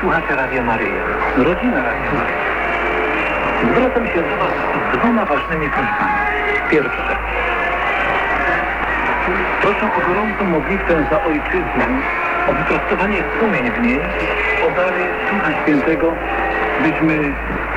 słuchacze Radia Maryja, rodzina Radia Maryja. Zwracam się do Was z dwoma ważnymi prośbami. Pierwsza. Proszę o gorącą modlitwę za ojczyznę, o wyprostowanie sumień w niej, o dary Ducha Świętego, byśmy